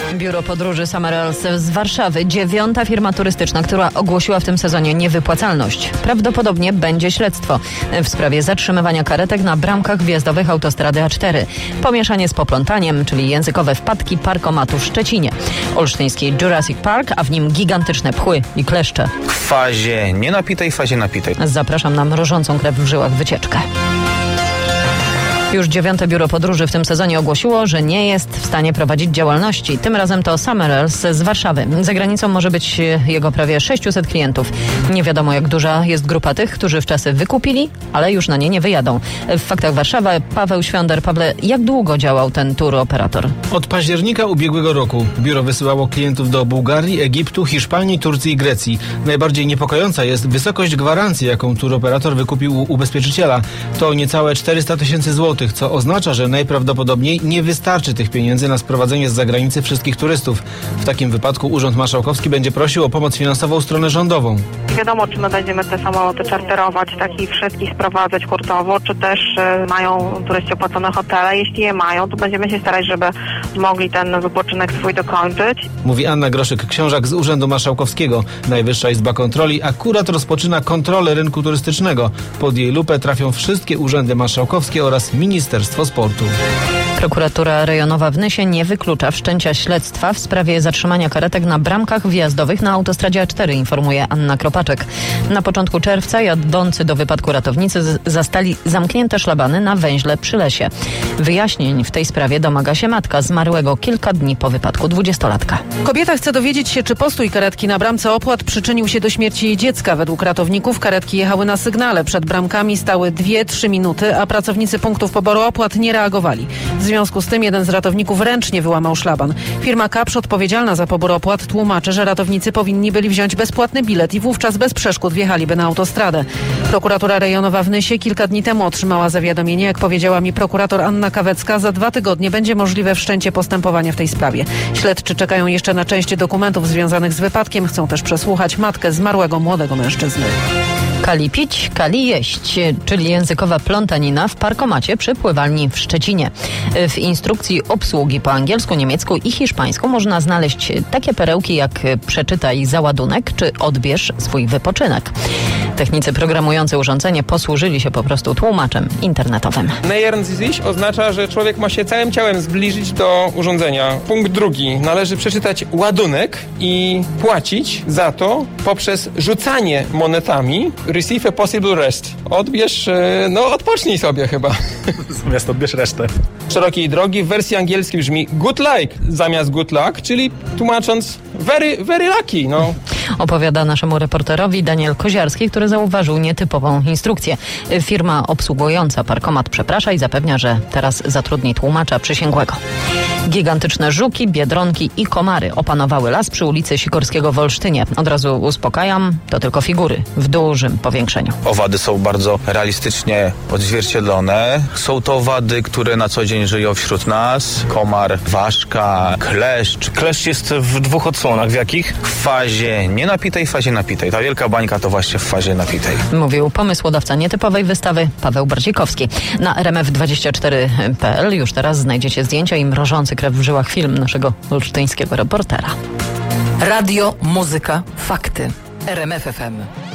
Biuro Podróży Summerells z Warszawy. 9. firma turystyczna, która ogłosiła w tym sezonie niewypłacalność. Prawdopodobnie będzie śledztwo w sprawie zatrzymywania karetek na bramkach wjazdowych autostrady A4. Pomieszanie z poplątaniem, czyli językowe wpadki parkomatu w Szczecinie. Olsztyński Jurassic Park, a w nim gigantyczne pchły i kleszcze. W fazie nienapitej, w fazie napitej. Zapraszam na mrożącą krew w żyłach wycieczkę. Już 9. Biuro Podróży w tym sezonie ogłosiło, że nie jest w stanie prowadzić działalności. Tym razem to Summerells z Warszawy. Za granicą może być jego prawie 600 klientów. Nie wiadomo, jak duża jest grupa tych, którzy wczasy wykupili, ale już na nie nie wyjadą. W Faktach Warszawa Paweł Świąder. Pawle, jak długo działał ten turoperator? Od października ubiegłego roku biuro wysyłało klientów do Bułgarii, Egiptu, Hiszpanii, Turcji i Grecji. Najbardziej niepokojąca jest wysokość gwarancji, jaką turoperator wykupił u ubezpieczyciela. To niecałe 400 000 złotych, co oznacza, że najprawdopodobniej nie wystarczy tych pieniędzy na sprowadzenie z zagranicy wszystkich turystów. W takim wypadku Urząd Marszałkowski będzie prosił o pomoc finansową stronę rządową. Nie wiadomo, czy my będziemy te samoloty czarterować, takich wszystkich sprowadzać hurtowo, czy też mają turyści opłacone hotele. Jeśli je mają, to będziemy się starać, żeby mogli ten wypoczynek swój dokończyć. Mówi Anna Groszyk-Książak z Urzędu Marszałkowskiego. Najwyższa Izba Kontroli akurat rozpoczyna kontrolę rynku turystycznego. Pod jej lupę trafią wszystkie urzędy marszałkowskie oraz Ministerstwo Sportu. Prokuratura rejonowa w Nysie nie wyklucza wszczęcia śledztwa w sprawie zatrzymania karetek na bramkach wjazdowych na autostradzie A4, informuje Anna Kropaczek. Na początku czerwca jadący do wypadku ratownicy zastali zamknięte szlabany na węźle przy lesie. Wyjaśnień w tej sprawie domaga się matka zmarłego kilka dni po wypadku 20-latka. Kobieta chce dowiedzieć się, czy postój karetki na bramce opłat przyczynił się do śmierci jej dziecka. Według ratowników karetki jechały na sygnale. Przed bramkami stały 2-3 minuty, a pracownicy punktów poboru opłat nie reagowali. W związku z tym jeden z ratowników ręcznie wyłamał szlaban. Firma Kapsz, odpowiedzialna za pobór opłat, tłumaczy, że ratownicy powinni byli wziąć bezpłatny bilet i wówczas bez przeszkód wjechaliby na autostradę. Prokuratura rejonowa w Nysie kilka dni temu otrzymała zawiadomienie. Jak powiedziała mi prokurator Anna Kawecka, za 2 tygodnie będzie możliwe wszczęcie postępowania w tej sprawie. Śledczy czekają jeszcze na część dokumentów związanych z wypadkiem. Chcą też przesłuchać matkę zmarłego młodego mężczyzny. Kali pić, kali jeść, czyli językowa plątanina w parkomacie przy pływalni w Szczecinie. W instrukcji obsługi po angielsku, niemiecku i hiszpańsku można znaleźć takie perełki jak przeczytaj załadunek czy odbierz swój wypoczynek. Technicy programujący urządzenie posłużyli się po prostu tłumaczem internetowym. Nähern Sie sich oznacza, że człowiek ma się całym ciałem zbliżyć do urządzenia. Punkt drugi. Należy przeczytać ładunek i płacić za to poprzez rzucanie monetami. Receive a possible rest. Odbierz, odpocznij sobie chyba. Zamiast odbierz resztę. Szerokiej drogi w wersji angielskiej brzmi good luck zamiast good luck, czyli tłumacząc very lucky. Opowiada naszemu reporterowi Daniel Koziarski, który zauważył nietypową instrukcję. Firma obsługująca parkomat przeprasza i zapewnia, że teraz zatrudni tłumacza przysięgłego. Gigantyczne żuki, biedronki i komary opanowały las przy ulicy Sikorskiego w Olsztynie. Od razu uspokajam, to tylko figury w dużym powiększeniu. Owady są bardzo realistycznie odzwierciedlone. Są to owady, które na co dzień żyją wśród nas. Komar, ważka, kleszcz. Kleszcz jest w 2 odsłonach. W jakich? W fazie nienapitej, w fazie napitej. Ta wielka bańka to właśnie w fazie napitej. Mówił pomysłodawca nietypowej wystawy Paweł Bardzikowski. Na rmf24.pl już teraz znajdziecie zdjęcia i mrożący krew w żyłach film naszego olsztyńskiego reportera. Radio, muzyka, fakty. RMF FM.